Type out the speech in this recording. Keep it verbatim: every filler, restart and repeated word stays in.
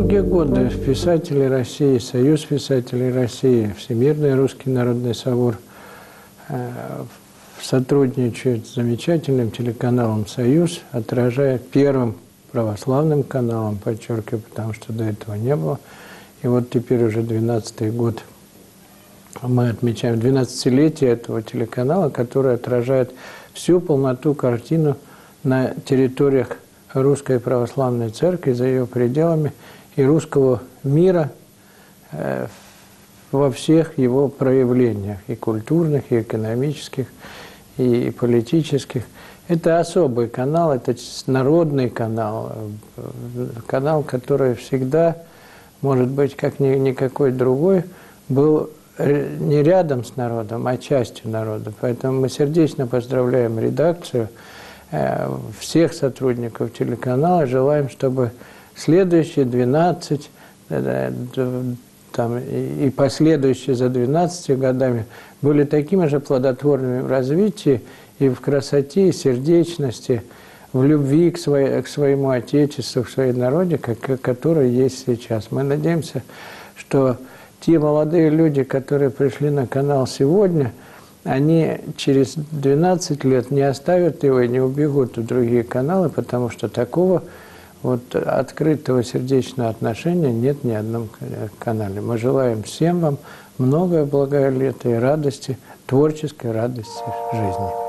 Долгие годы писатели России, Союз писателей России, Всемирный русский народный собор сотрудничают с замечательным телеканалом «Союз», отражая первым православным каналом, подчеркиваю, потому что до этого не было. И вот теперь уже двенадцатый год мы отмечаем двенадцатилетие этого телеканала, который отражает всю полноту картину на территориях Русской Православной Церкви, за ее пределами, и русского мира э, во всех его проявлениях, и культурных, и экономических, и политических. Это особый канал, это народный канал, канал, который всегда, может быть, как ни, никакой другой, был не рядом с народом, а частью народа. Поэтому мы сердечно поздравляем редакцию, всех сотрудников телеканала, желаем, чтобы следующие двенадцать, там, и последующие за двенадцатью годами были такими же плодотворными в развитии и в красоте, и сердечности, в любви к, своей, к своему Отечеству, к своей народе, как, которая есть сейчас. Мы надеемся, что те молодые люди, которые пришли на канал сегодня, они через двенадцать лет не оставят его и не убегут в другие каналы, потому что такого вот открытого сердечного отношения нет ни в одном канале. Мы желаем всем вам много благолепия и радости, творческой радости жизни.